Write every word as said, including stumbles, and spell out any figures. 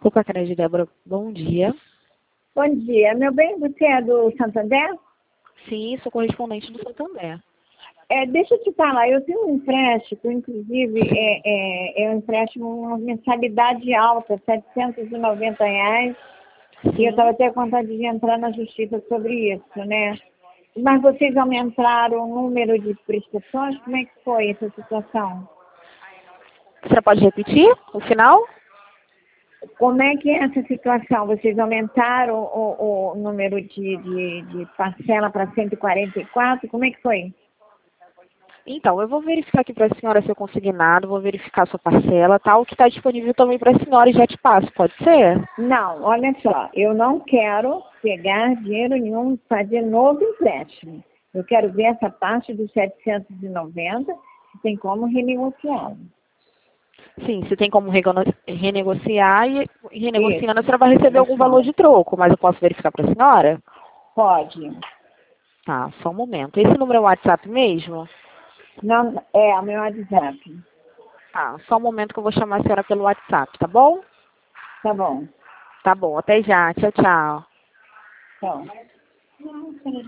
Coca-Cola de Débora, bom dia. Bom dia. Meu bem, você é do Santander? Sim, sou correspondente do Santander. É, deixa eu te falar, eu tenho um empréstimo, inclusive é, é, é um empréstimo, uma mensalidade alta, setecentos e noventa reais, Sim. e eu estava até com vontade de entrar na justiça sobre isso, né? Mas vocês aumentaram o número de prestações? Como é que foi essa situação? Você pode repetir o final? Como é que é essa situação? Vocês aumentaram o, o número de, de, de parcela para cento e quarenta e quatro? Como é que foi? Então, eu vou verificar aqui para a senhora seu consignado, vou verificar sua parcela, tá? O que está disponível também para a senhora e já te passo, pode ser? Não, olha só, eu não quero pegar dinheiro nenhum, fazer novo empréstimo. Eu quero ver essa parte dos setecentos e noventa, se tem como renegociá-lo. Sim, se tem como rego- renegociar e renegociando a Isso, senhora vai receber algum negociar. valor de troco, mas eu posso verificar para a senhora? Pode. Tá, só um momento. Esse número é o WhatsApp mesmo? Não, é o meu WhatsApp. Tá, só um momento que eu vou chamar a senhora pelo WhatsApp, tá bom? Tá bom. Tá bom, até já. Tchau, tchau. Então.